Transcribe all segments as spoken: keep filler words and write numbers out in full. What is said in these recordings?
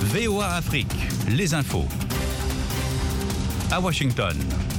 V O A Afrique, les infos. À Washington.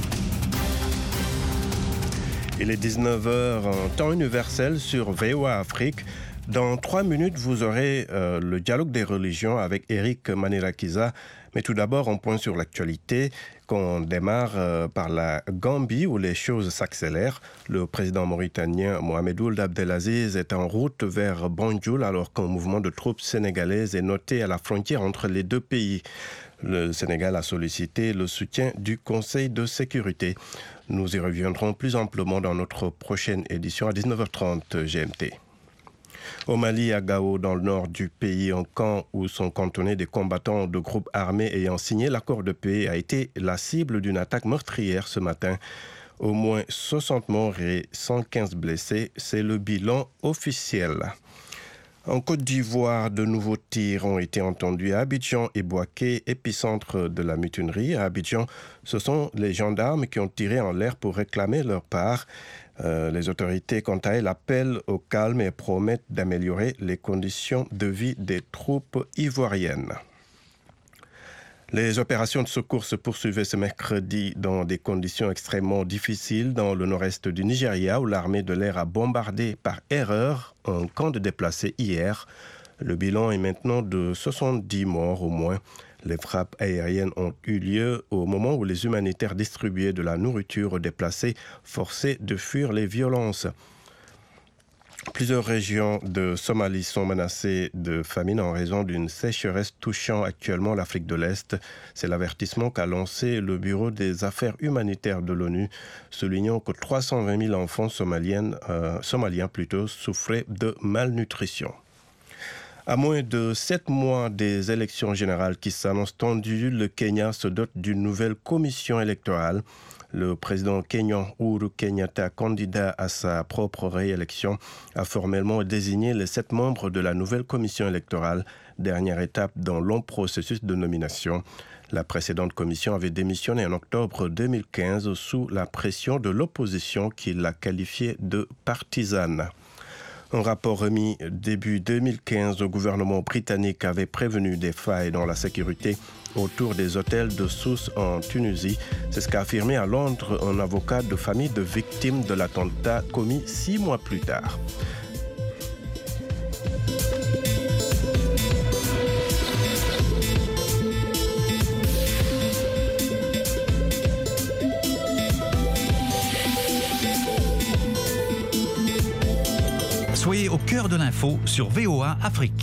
Il est dix-neuf heures en temps universel sur V O A Afrique. Dans trois minutes, vous aurez euh, le dialogue des religions avec Eric Manirakiza. Mais tout d'abord, on point sur l'actualité, qu'on démarre euh, par la Gambie où les choses s'accélèrent. Le président mauritanien Mohamed Ould Abdelaziz est en route vers Banjul alors qu'un mouvement de troupes sénégalaises est noté à la frontière entre les deux pays. Le Sénégal a sollicité le soutien du Conseil de sécurité. Nous y reviendrons plus amplement dans notre prochaine édition à dix-neuf heures trente G M T. Au Mali, à Gao, dans le nord du pays, un camp où sont cantonnés des combattants de groupes armés ayant signé l'accord de paix a été la cible d'une attaque meurtrière ce matin. Au moins soixante morts et cent quinze blessés, c'est le bilan officiel. En Côte d'Ivoire, de nouveaux tirs ont été entendus à Abidjan et Bouaké, épicentre de la mutinerie. À Abidjan, ce sont les gendarmes qui ont tiré en l'air pour réclamer leur part. Euh, les autorités, quant à elles, appellent au calme et promettent d'améliorer les conditions de vie des troupes ivoiriennes. Les opérations de secours se poursuivaient ce mercredi dans des conditions extrêmement difficiles dans le nord-est du Nigeria où l'armée de l'air a bombardé par erreur un camp de déplacés hier. Le bilan est maintenant de soixante-dix morts au moins. Les frappes aériennes ont eu lieu au moment où les humanitaires distribuaient de la nourriture aux déplacés forcés de fuir les violences. Plusieurs régions de Somalie sont menacées de famine en raison d'une sécheresse touchant actuellement l'Afrique de l'Est. C'est l'avertissement qu'a lancé le Bureau des affaires humanitaires de l'ONU, soulignant que trois cent vingt mille enfants somaliennes, euh, somaliens plutôt, souffraient de malnutrition. À moins de sept mois des élections générales qui s'annoncent tendues, le Kenya se dote d'une nouvelle commission électorale. Le président kenyan Uhuru Kenyatta, candidat à sa propre réélection, a formellement désigné les sept membres de la nouvelle commission électorale, dernière étape dans le long processus de nomination. La précédente commission avait démissionné en octobre deux mille quinze sous la pression de l'opposition qui l'a qualifiée de partisane. Un rapport remis début deux mille quinze au gouvernement britannique avait prévenu des failles dans la sécurité autour des hôtels de Sousse en Tunisie. C'est ce qu'a affirmé à Londres un avocat de famille de victimes de l'attentat commis six mois plus tard. Soyez au cœur de l'info sur V O A Afrique.